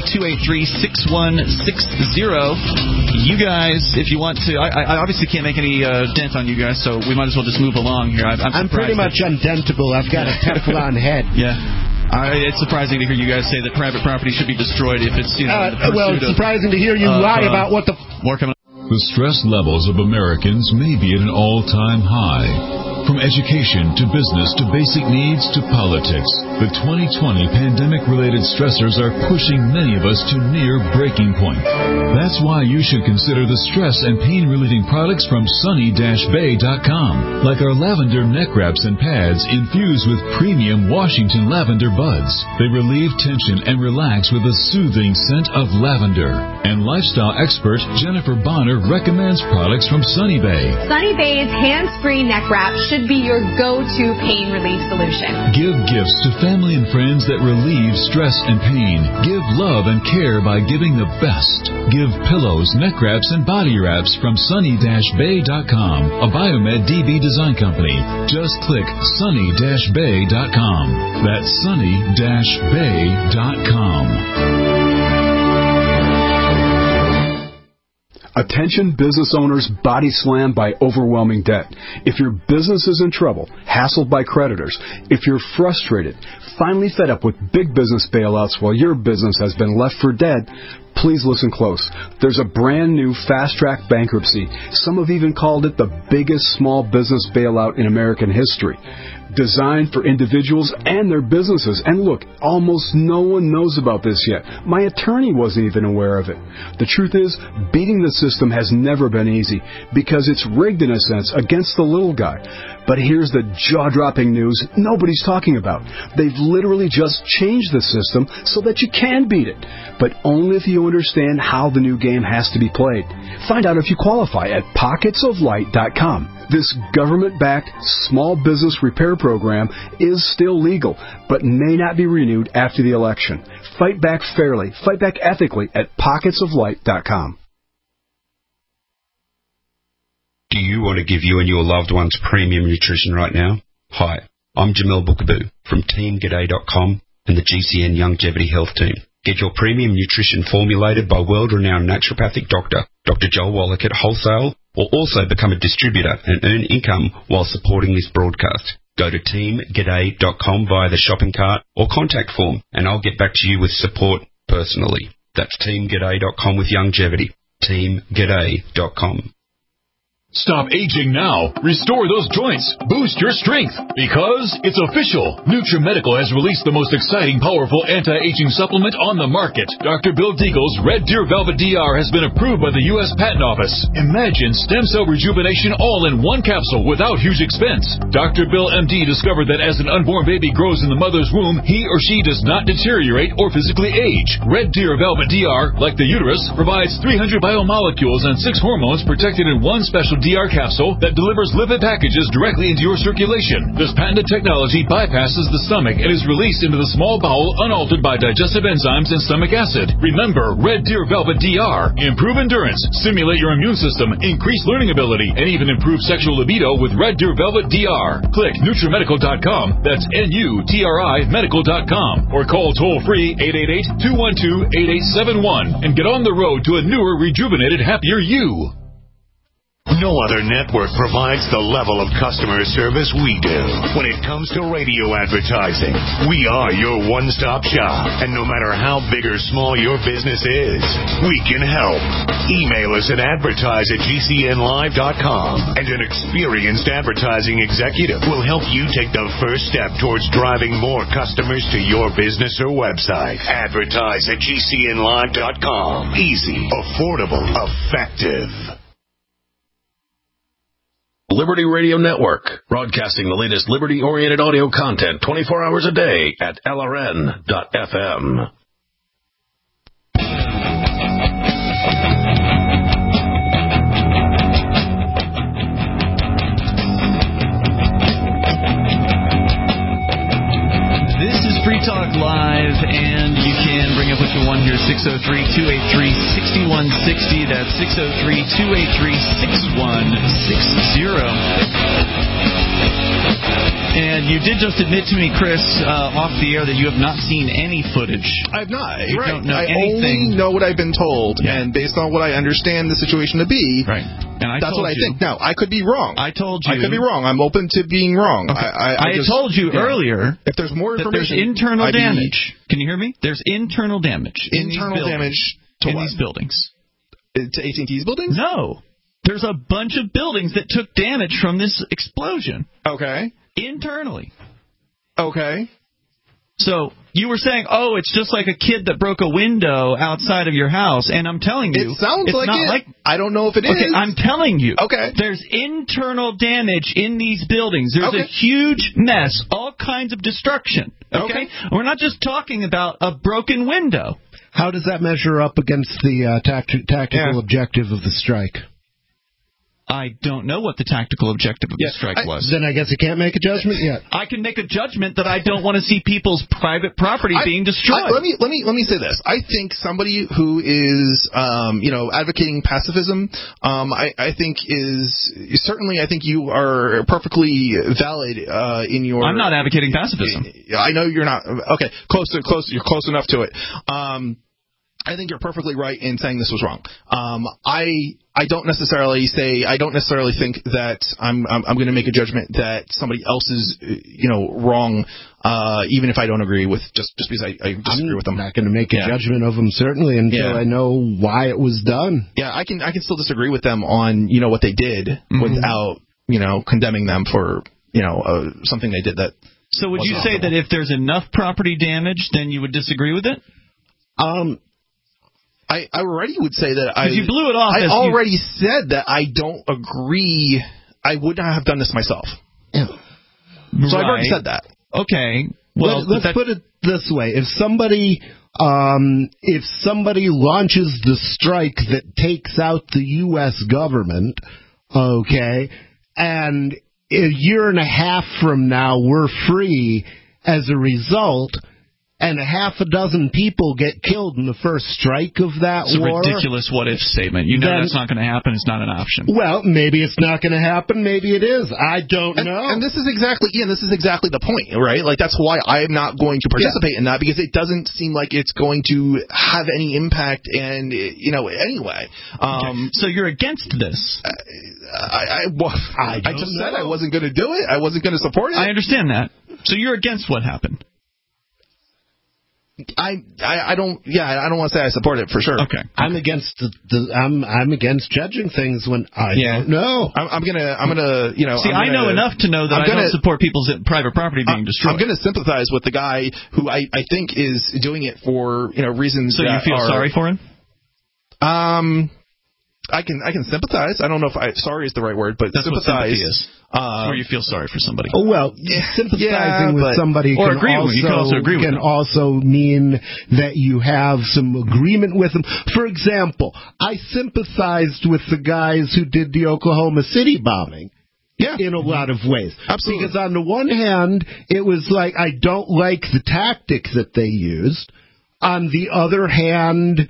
Speaker 2: 603-283-6160. You guys, if you want to, I obviously can't make any dent on you guys, so we might as well just move along here.
Speaker 4: I'm pretty much undentable. I've got a Teflon head.
Speaker 2: Yeah. It's surprising to hear you guys say that private property should be destroyed if it's,
Speaker 4: it's surprising to hear you lie about what the...
Speaker 2: More coming.
Speaker 15: The stress levels of Americans may be at an all-time high. From education to business to basic needs to politics, the 2020 pandemic-related stressors are pushing many of us to near breaking point. That's why you should consider the stress and pain-relieving products from Sunny-Bay.com, like our lavender neck wraps and pads infused with premium Washington lavender buds. They relieve tension and relax with a soothing scent of lavender. And lifestyle expert Jennifer Bonner recommends products from Sunny Bay.
Speaker 16: Sunny Bay's hands-free neck wrap should be your go-to pain relief solution.
Speaker 15: Give gifts to family and friends that relieve stress and pain. Give love and care by giving the best. Give pillows, neck wraps, and body wraps from Sunny-Bay.com, a Biomed DB design company. Just click Sunny-Bay.com. That's Sunny-Bay.com.
Speaker 17: Attention business owners body slammed by overwhelming debt. If your business is in trouble, hassled by creditors, if you're frustrated, finally fed up with big business bailouts while your business has been left for dead, please listen close. There's a brand new fast-track bankruptcy. Some have even called it the biggest small business bailout in American history. Designed for individuals and their businesses. And look, almost no one knows about this yet. My attorney wasn't even aware of it. The truth is, beating the system has never been easy because it's rigged in a sense against the little guy. But here's the jaw-dropping news nobody's talking about. They've literally just changed the system so that you can beat it. but only if you understand how the new game has to be played. Find out if you qualify at pocketsoflight.com. This government-backed small business repair program is still legal, but may not be renewed after the election. Fight back fairly, fight back ethically at pocketsoflight.com.
Speaker 18: Do you want to give you and your loved ones premium nutrition right now? Hi, I'm Jamel Bookaboo from TeamGaday.com and the GCN Longevity Health Team. Get your premium nutrition formulated by world-renowned naturopathic doctor, Dr. Joel Wallach at Wholesale, or also become a distributor and earn income while supporting this broadcast. Go to TeamGaday.com via the shopping cart or contact form, and I'll get back to you with support personally. That's TeamGaday.com with longevity. TeamGaday.com.
Speaker 15: Stop aging now. Restore those joints. Boost your strength. Because it's official. NutriMedical has released the most exciting, powerful anti-aging supplement on the market. Dr. Bill Deagle's Red Deer Velvet DR has been approved by the U.S. Patent Office. Imagine stem cell rejuvenation all in one capsule without huge expense. Dr. Bill MD discovered that as an unborn baby grows in the mother's womb, he or she does not deteriorate or physically age. Red Deer Velvet DR, like the uterus, provides 300 biomolecules and 6 hormones protected in one special DR capsule that delivers lipid packages directly into your circulation. This patented technology bypasses the stomach and is released into the small bowel unaltered by digestive enzymes and stomach acid. Remember, Red Deer Velvet DR. Improve endurance, stimulate your immune system, increase learning ability, and even improve sexual libido with Red Deer Velvet DR. Click NutriMedical.com, that's NUTRI Medical.com, or call toll-free 888-212-8871 and get on the road to a newer, rejuvenated, happier you.
Speaker 19: No other network provides the level of customer service we do. When it comes to radio advertising, we are your one-stop shop. And no matter how big or small your business is, we can help. Email us at advertise@gcnlive.com, and an experienced advertising executive will help you take the first step towards driving more customers to your business or website. Advertise@gcnlive.com. Easy, affordable, effective.
Speaker 14: Liberty Radio Network, broadcasting the latest liberty-oriented audio content 24 hours a day at LRN.FM.
Speaker 2: This is Free Talk Live, and you can bring up what you want here, 603-283-6160. That's 603-283-6160. And you did just admit to me, Chris, off the air, that you have not seen any footage.
Speaker 3: I have not.
Speaker 2: You don't know
Speaker 3: I
Speaker 2: anything.
Speaker 3: only know what I've been told, and based on what I understand the situation to be,
Speaker 2: and
Speaker 3: that's what I think. Now, I could be wrong.
Speaker 2: I told you.
Speaker 3: I could be wrong. I'm open to being wrong.
Speaker 2: Okay. I had told you earlier
Speaker 3: if there's more information,
Speaker 2: there's internal damage. Can you hear me? There's internal damage.
Speaker 3: Internal damage to
Speaker 2: these buildings.
Speaker 3: To AT&T's buildings?
Speaker 2: No. There's a bunch of buildings that took damage from this explosion.
Speaker 3: Okay.
Speaker 2: Internally.
Speaker 3: Okay.
Speaker 2: So you were saying, oh, it's just like a kid that broke a window outside of your house, and I'm telling you,
Speaker 3: it sounds
Speaker 2: it's
Speaker 3: like
Speaker 2: not
Speaker 3: it.
Speaker 2: Like,
Speaker 3: I don't know if it is.
Speaker 2: Okay, I'm telling you.
Speaker 3: Okay.
Speaker 2: There's internal damage in these buildings. There's a huge mess, all kinds of destruction. Okay? We're not just talking about a broken window.
Speaker 4: How does that measure up against the tactical objective of the strike?
Speaker 2: I don't know what the tactical objective of the strike was.
Speaker 4: Then I guess you can't make a judgment yet.
Speaker 2: I can make a judgment that I don't want to see people's private property being destroyed.
Speaker 3: Let me say this. I think somebody who is advocating pacifism, I think is certainly, I think you are perfectly valid in your.
Speaker 2: I'm not advocating pacifism.
Speaker 3: I know you're not. Okay, close. You're close enough to it. I think you're perfectly right in saying this was wrong. I don't necessarily think that I'm going to make a judgment that somebody else is wrong, even if I don't agree with just because I disagree with them.
Speaker 4: I'm not going to make a judgment of them certainly until I know why it was done.
Speaker 3: Yeah, I can still disagree with them on what they did without condemning them for something they did that.
Speaker 2: So would you say that if there's enough property damage, then you would disagree with it?
Speaker 3: I already would say that
Speaker 2: you blew it off.
Speaker 3: I already said that I don't agree. I would not have done this myself.
Speaker 4: Yeah.
Speaker 3: So I've already said that.
Speaker 2: Okay. Well,
Speaker 4: let's put it this way: if somebody if somebody launches the strike that takes out the U.S. government, okay, and a year and a half from now we're free as a result, and a half a dozen people get killed in the first strike of that war.
Speaker 2: It's a ridiculous what-if statement. You know that's not going to happen. It's not an option.
Speaker 4: Well, maybe it's not going to happen. Maybe it is. I don't know.
Speaker 3: And this is exactly the point, right? Like, that's why I'm not going to participate in that, because it doesn't seem like it's going to have any impact and, anyway.
Speaker 2: So you're against this?
Speaker 3: I just said I wasn't going to do it. I wasn't going to support it.
Speaker 2: I understand that. So you're against what happened?
Speaker 3: I don't want to say I support it for sure.
Speaker 2: Okay.
Speaker 4: I'm against I'm against judging things when I don't know.
Speaker 3: I'm gonna
Speaker 2: See, I know enough to know that I don't support people's private property being destroyed.
Speaker 3: I'm gonna sympathize with the guy who I think is doing it for reasons.
Speaker 2: So you feel sorry for him?
Speaker 3: I can sympathize. I don't know if sorry is the right word, but
Speaker 2: that's
Speaker 3: sympathize.
Speaker 2: What sympathy is. Where you feel sorry for somebody.
Speaker 4: Oh, well, sympathizing with somebody can also mean that you have some agreement with them. For example, I sympathized with the guys who did the Oklahoma City bombing.
Speaker 3: Yeah.
Speaker 4: In a lot of ways.
Speaker 3: Absolutely.
Speaker 4: Because on the one hand, it was like, I don't like the tactics that they used. On the other hand,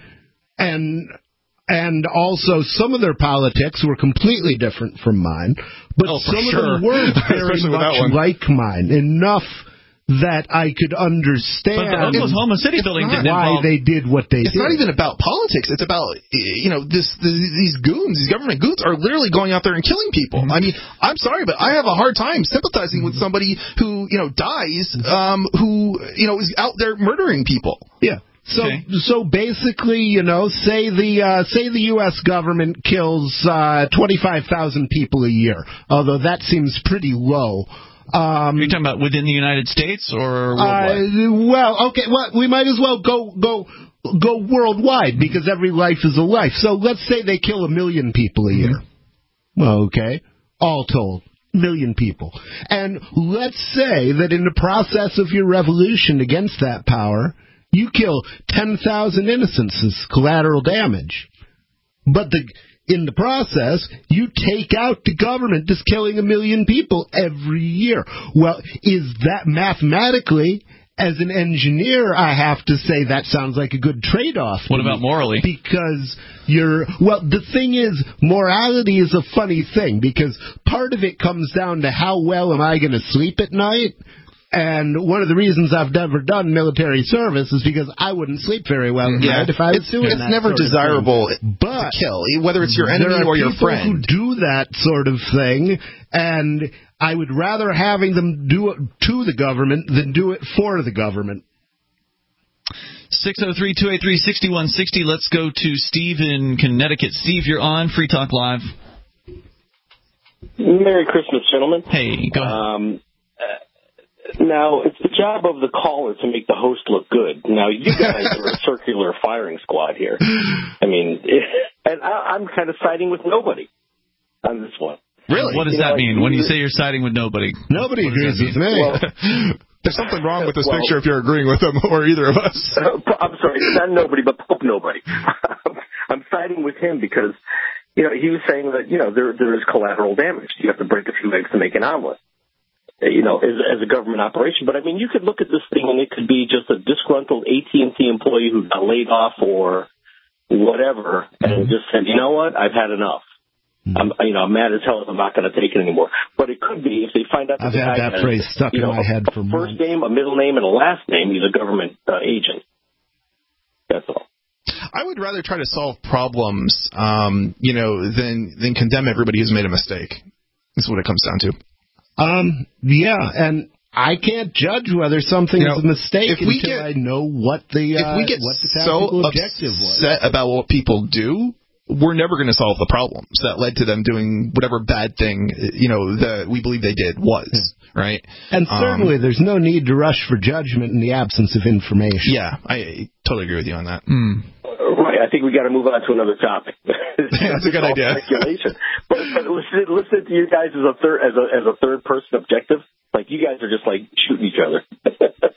Speaker 4: and also, some of their politics were completely different from mine, but some of them were very much like mine, enough that I could understand
Speaker 2: but the Oklahoma City building
Speaker 4: why they did what they did.
Speaker 3: It's not even about politics. It's about, these goons, these government goons are literally going out there and killing people. I mean, I'm sorry, but I have a hard time sympathizing with somebody who, dies, who, is out there murdering people.
Speaker 4: Yeah. So basically, say the U.S. government kills 25,000 people a year, although that seems pretty low.
Speaker 2: Are you talking about within the United States or worldwide?
Speaker 4: We might as well go worldwide, because every life is a life. So let's say they kill 1 million people a year. Well, okay, all told. 1 million people. And let's say that in the process of your revolution against that power, you kill 10,000 innocents as collateral damage. But in the process, you take out the government just killing 1 million people every year. Well, is that mathematically, as an engineer, I have to say that sounds like a good trade-off.
Speaker 2: What about morally?
Speaker 4: Because the thing is, morality is a funny thing, because part of it comes down to how well am I going to sleep at night. And one of the reasons I've never done military service is because I wouldn't sleep very well at night if I was doing that.
Speaker 3: It's never desirable to kill, whether it's your enemy or your friend.
Speaker 4: There are people who do that sort of thing, and I would rather having them do it to the government than do it for the government.
Speaker 2: 603-283-6160. Let's go to Steve in Connecticut. Steve, you're on Free Talk Live.
Speaker 20: Merry Christmas, gentlemen.
Speaker 2: Hey, go ahead.
Speaker 20: Now, it's the job of the caller to make the host look good. Now, you guys are a circular firing squad here. I mean, and I'm kind of siding with nobody on this one.
Speaker 2: Really? What does that mean? When you say you're siding with nobody?
Speaker 4: Nobody agrees with me.
Speaker 20: Well,
Speaker 3: there's something wrong with this picture if you're agreeing with them or either of us.
Speaker 20: I'm sorry, not nobody, but Pope nobody. I'm siding with him because, he was saying that, there is collateral damage. You have to break a few eggs to make an omelet. As a government operation. But, I mean, you could look at this thing and it could be just a disgruntled AT&T employee who got laid off or whatever and just said, you know what, I've had enough. I'm mad as hell. I'm not going to take it anymore. But it could be if they find out that
Speaker 4: I've had that phrase stuck in my head for months.
Speaker 20: First name, a middle name, and a last name, he's a government agent. That's all.
Speaker 3: I would rather try to solve problems, than condemn everybody who's made a mistake. That's what it comes down to.
Speaker 4: And I can't judge whether something is a mistake until I know what the tactical objective was.
Speaker 3: If we get so upset about what people do, we're never going to solve the problems that led to them doing whatever bad thing, that we believe they did was, right?
Speaker 4: And certainly there's no need to rush for judgment in the absence of information.
Speaker 3: Yeah, I totally agree with you on that.
Speaker 20: Right, I think we got to move on to another topic.
Speaker 3: That's a good idea.
Speaker 20: Speculation. But listen to you guys as a third person objective. Like, you guys are just like shooting each other.
Speaker 2: Well,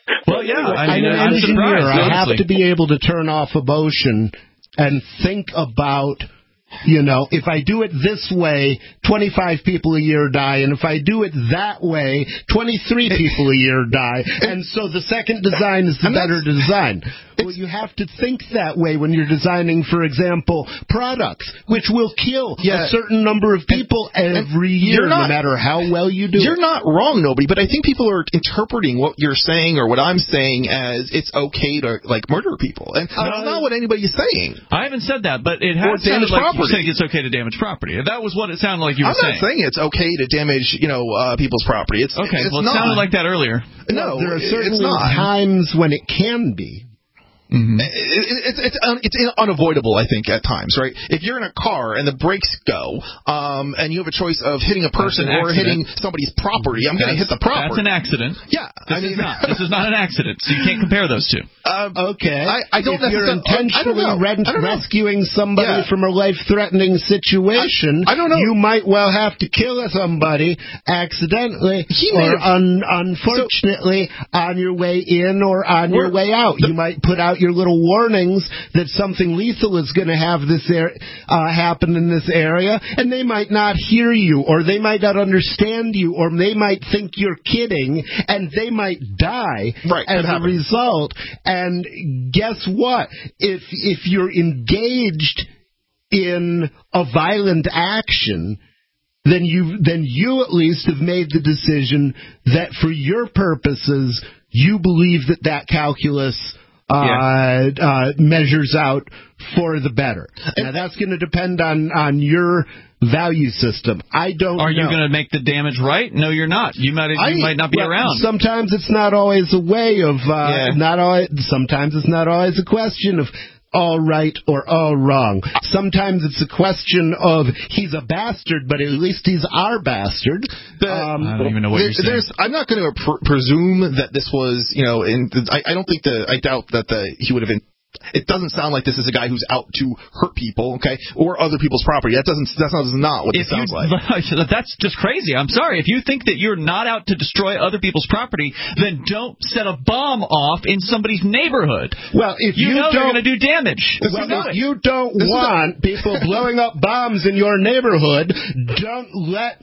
Speaker 2: yeah.
Speaker 4: I'm an
Speaker 2: I'm
Speaker 4: engineer.
Speaker 2: surprised,
Speaker 4: I have
Speaker 2: honestly.
Speaker 4: to be able to turn off emotion and think about, if I do it this way, 25 people a year die, and if I do it that way, 23 people a year die, and so the second design is the better design. Well, you have to think that way when you're designing, for example, products, which will kill a certain number of people every year, no matter how well you do it.
Speaker 3: You're not wrong, nobody, but I think people are interpreting what you're saying or what I'm saying as it's okay to, murder people. And that's not what anybody's saying.
Speaker 2: I haven't said that, but it has sounded like you saying it's okay to damage property. That was what it sounded like you were saying.
Speaker 3: I'm not saying it's okay to damage, people's property. It's
Speaker 2: okay.
Speaker 3: It's
Speaker 2: well, it
Speaker 3: not.
Speaker 2: sounded like that earlier.
Speaker 3: No,
Speaker 4: there are certainly
Speaker 3: it's not.
Speaker 4: times when it can be.
Speaker 3: Mm-hmm. It's unavoidable, I think, at times, right? If you're in a car and the brakes go, and you have a choice of hitting a person or hitting somebody's property, I'm going to hit the property.
Speaker 2: That's an accident.
Speaker 3: Yeah,
Speaker 2: this is not an accident, so you can't compare those two.
Speaker 4: Okay.
Speaker 3: I don't
Speaker 4: if you're intentionally rescuing somebody from a life-threatening situation,
Speaker 3: I don't know.
Speaker 4: You might well have to kill somebody accidentally or unfortunately on your way in or on your way out. You might put out your little warnings that something lethal is going to have happen in this area, and they might not hear you, or they might not understand you, or they might think you're kidding, and they might die as a result. And guess what? If you're engaged in a violent action, then you at least have made the decision that for your purposes, you believe that calculus measures out for the better. Now, that's going to depend on your value system. I don't know.
Speaker 2: Are you going to make the damage right? No, you're not. You might not be around.
Speaker 4: Sometimes it's not always a way of, sometimes it's not always a question of all right or all wrong. Sometimes it's a question of he's a bastard, but at least he's our bastard.
Speaker 2: I don't even know what you're saying.
Speaker 3: I'm not going to presume that this was, I doubt that he would have been. It doesn't sound like this is a guy who's out to hurt people, okay, or other people's property. That's not what it sounds like.
Speaker 2: That's just crazy. I'm sorry. If you think that you're not out to destroy other people's property, then don't set a bomb off in somebody's neighborhood.
Speaker 4: Well, if you
Speaker 2: know they're going to do damage.
Speaker 4: If you don't want people blowing up bombs in your neighborhood, don't let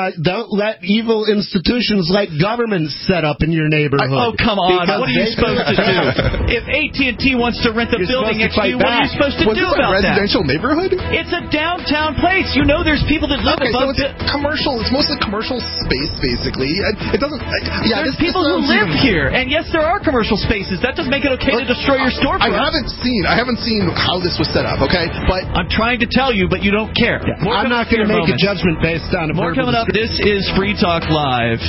Speaker 4: evil institutions like governments set up in your neighborhood.
Speaker 2: Oh, come on. What are you supposed to do? If AT&T wants to rent the building next to you, what are you supposed to do about that?
Speaker 3: Residential neighborhood?
Speaker 2: It's a downtown place. You know there's people that live above
Speaker 3: it's commercial. It's mostly commercial space, basically. It doesn't...
Speaker 2: there's people who live here. And yes, there are commercial spaces. That doesn't make it okay to destroy your storefront.
Speaker 3: I haven't seen how this was set up, okay? But
Speaker 2: I'm trying to tell you, but you don't care.
Speaker 4: Yeah, I'm not going to make a judgment based on
Speaker 2: more coming up. This is Free Talk Live.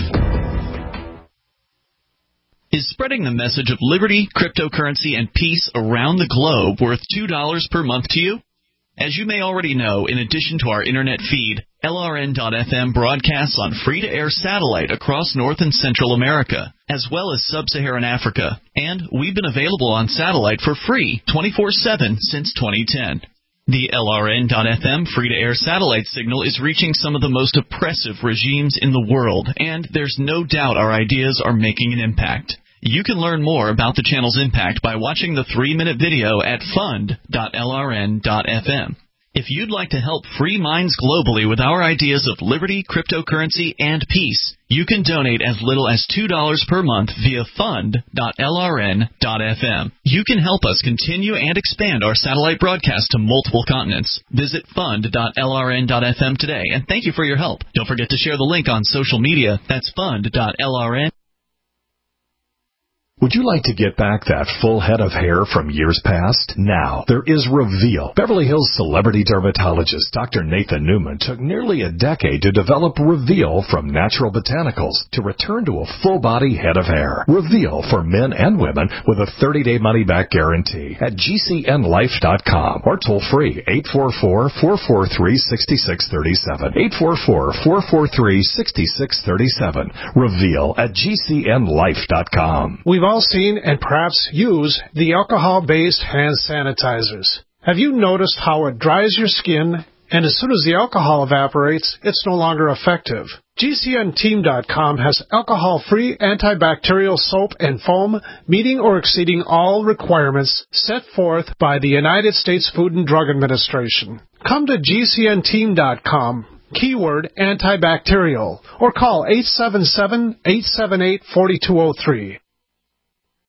Speaker 2: Is spreading the message of liberty, cryptocurrency, and peace around the globe worth $2 per month to you? As you may already know, in addition to our internet feed, LRN.FM broadcasts on free-to-air satellite across North and Central America, as well as Sub-Saharan Africa. And we've been available on satellite for free 24/7 since 2010. The LRN.FM free-to-air satellite signal is reaching some of the most oppressive regimes in the world, and there's no doubt our ideas are making an impact. You can learn more about the channel's impact by watching the 3-minute video at fund.lrn.fm. If you'd like to help free minds globally with our ideas of liberty, cryptocurrency, and peace, you can donate as little as $2 per month via fund.lrn.fm. You can help us continue and expand our satellite broadcast to multiple continents. Visit fund.lrn.fm today, and thank you for your help. Don't forget to share the link on social media. That's fund.lrn.
Speaker 1: Would you like to get back that full head of hair from years past? Now, there is Reveal. Beverly Hills celebrity dermatologist Dr. Nathan Newman took nearly a decade to develop Reveal from natural botanicals to return to a full-body head of hair. Reveal for men and women with a 30-day money-back guarantee at GCNlife.com or toll-free 844-443-6637. 844-443-6637. Reveal at GCNlife.com.
Speaker 21: We've all seen and perhaps use the alcohol-based hand sanitizers. Have you noticed how it dries your skin, and as soon as the alcohol evaporates, it's no longer effective? GCNteam.com has alcohol-free antibacterial soap and foam meeting or exceeding all requirements set forth by the United States Food and Drug Administration. Come to GCNteam.com, keyword antibacterial, or call 877-878-4203.